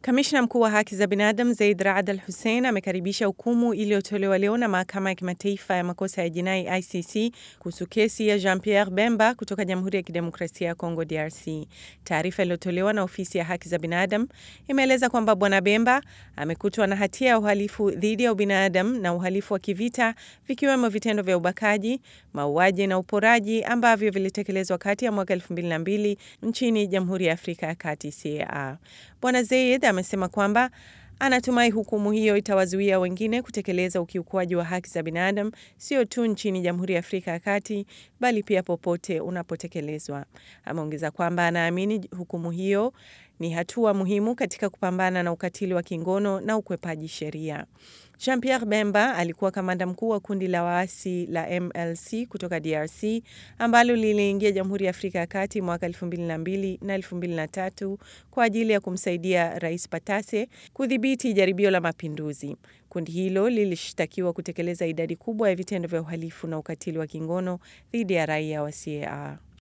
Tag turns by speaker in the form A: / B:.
A: Kamishna mkuu wa haki za binadamu Zeid Ra'ad Al Hussein amekaribisha hukumu iliyotolewa leo na mahakama ya kimataifa ya makosa ya jinai ICC kuhusu kesi ya Jean-Pierre Bemba kutoka Jamhuri ya Kidemokrasia ya Kongo DRC. Taarifa iliyotolewa na ofisi ya haki za binadamu imeeleza kwamba Bwana Bemba amekutwa na hatia ya uhalifu dhidi ya ubinadamu na uhalifu wa kivita, vikiwemo vitendo vya ubakaji, mauaji na uporaji ambavyo vilitekelezwa kati ya mwaka 2002 nchini Jamhuri ya Afrika ya Kati CAR. Bwana Zeid amesema kwamba anatumai hukumu hiyo itawazuia wengine kutekeleza ukiukwaji wa haki za binadamu sio tu nchini Jamhuri ya Afrika ya Kati bali pia popote unapotekelezwa. Ameongeza kwamba anaamini hukumu hiyo ni hatua muhimu katika kupambana na ukatili wa kingono na ukwepaji sheria. Jean-Pierre Bemba alikuwa kamanda mkuu wa kundi la waasi la MLC kutoka DRC ambalo liliingia Jamhuri ya Afrika ya Kati mwaka 2002 na 2003 kwa ajili ya kumsaidia Rais Patase kudhibiti jaribio la mapinduzi. Kundi hilo lilishtakiwa kutekeleza idadi kubwa ya vitendo vya uhalifu na ukatili wa kingono dhidi ya raia wa CAR.